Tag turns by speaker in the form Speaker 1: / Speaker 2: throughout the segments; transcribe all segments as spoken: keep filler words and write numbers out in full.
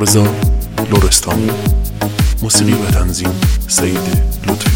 Speaker 1: رضا لرستانی، موسیقی و تنظیم سعید لطفی.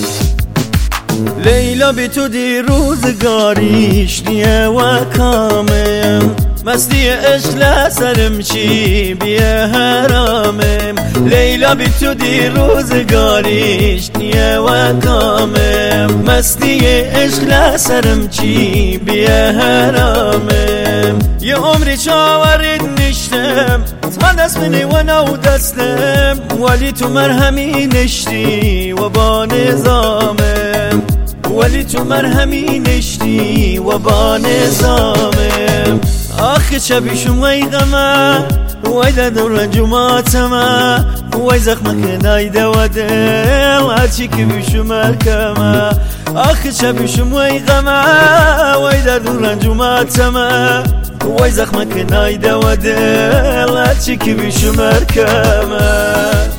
Speaker 2: لیلا بی تو دیروزگاریش نیه و کامم، مستی عشق لسرم چی بیه حرامم. لیلا بی تو دیروزگاریش نیه و کامم، مستی عشق لسرم چی بیه حرامم. یه عمری چاورید نشتم تا دست منی و نو دستم، ولی تو مرهمی نشتی و با نظامم، ولی تو مرهمی نشتی و با نظامم. آخه شبیشم وی غمه وی دور جماعتمه، وی زخمك نایده و دل هرچی که بیشم مرکمه. آخه شبیشم وی غمه وی دور جماعتمه، وی زخمك نایده و دل هرچی که بیشم مرکمه.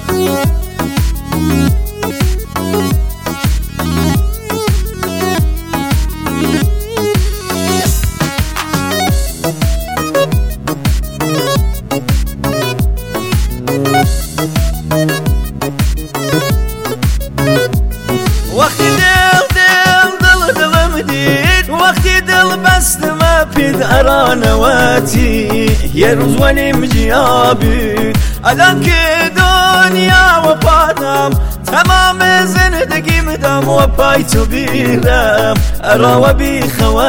Speaker 2: وقتی دل دل دل دلم دید، وقتی دل بستم پید ارانواتی، یه روز ونیم جیا بود الان که دنیا و پادم، تمام زندگیم دم و پای تو بیرم ارا و بی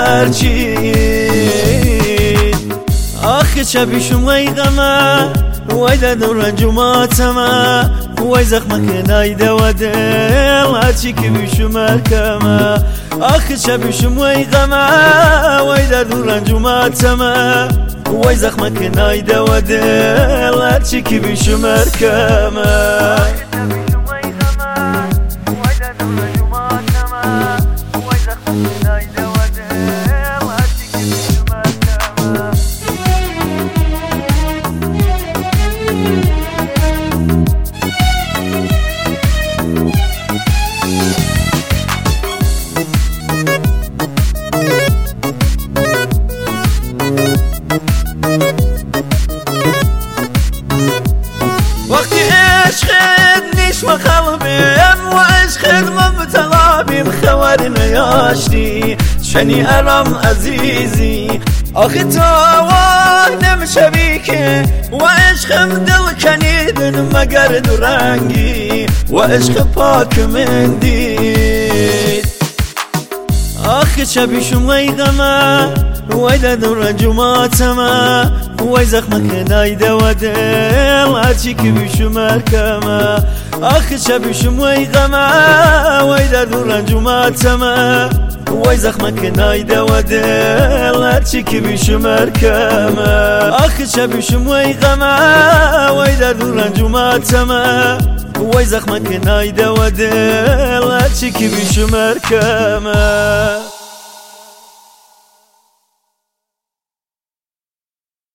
Speaker 2: خورچید. آخه شبیشم وی غمه وی دور جماعتمه، وی زخمك نایده و دل هرچی که بیشم مرکمه. آخه شبیشم وی غمه وی دور جماعتمه، وی زخمك نایده و دل هرچی که بیشم مرکمه. وقتی عشقت نیش و قلبیم و عشقت مبتلابیم خبر نیاشتی، شنی ارام عزیزی. آخه تو نمیشوی که و عشقم دل کنیدن مگر دورنگی و عشق پاک من دید. آخه شبیشم وی غمه وی دور جماعتمه، وی زخمك نایده و دل هرچی که بیشم مرکمه. آخه شبیشم وی غمه وی دور جماعتمه، وی زخمك نایده و دل هرچی که بیشم مرکمه. آخه شبیشم وی غمه وی دور جماعتمه، وی زخمك نایده و دل هرچی که بیشم مرکمه.